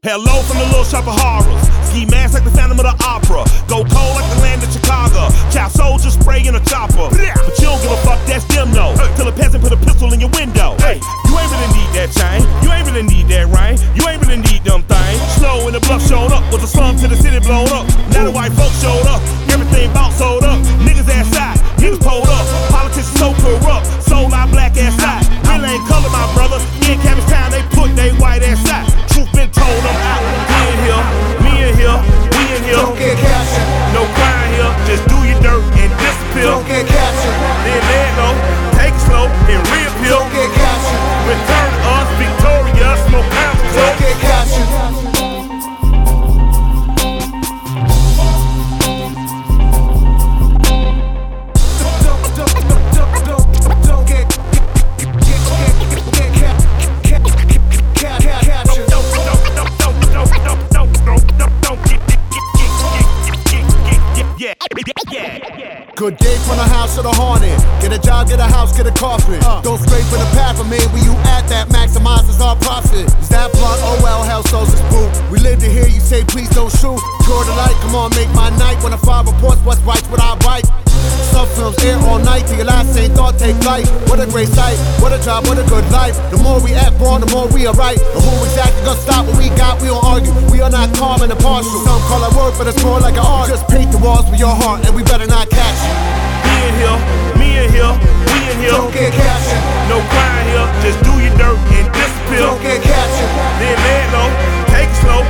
Hello from the little shop of horrors. Ski mask like the Phantom of the Opera. Go cold like the land of Chicago. Child soldiers spray in a chopper. But you don't give a fuck, that's them no. Till a peasant put a pistol in your window. Hey, you ain't really need that chain. You ain't really need that rain. You ain't really need them things. Snow when the bluff showed up. Was a slum to the city blown up. Now the white folks showed up. Everything bout sold up. Niggas ass side. Niggas pulled up. Politicians so corrupt. Soul our black ass side. Real ain't color, my brother. In Cabbage Town, they put they white ass side. Truth been told, I'm out. We in here, me in here, we in here. Don't get captured. No crime here, just do your dirt and disappear. Don't get captured. Then lay it low, take it slow, and reappear. Don't get captured. Return to us victorious, no pounds. Don't get captured. Good day from the house to the haunted. Get a job, get a house, get a coffin. Don't stray from the path of me. Where you at that maximizes our profit. Is that blunt? Oh well, hell so's a spook. We live to hear you say please don't shoot. Tour the light, come on, make my night. When a file reports what's right, what I write. Some films air all night till your last same thought take flight. What a great sight, what a job, what a good life. The more we act wrong, the more we are right. But who exactly gonna stop what we got? We don't argue, we are not calm and impartial. Some call it work, but it's more like an art. Just paint the walls with your heart and we better not catch you. Me in here, me in here, we in here. Don't get captured. No crime here, just do your dirt and disappear. Don't get captured. Then lay it low, take it slow,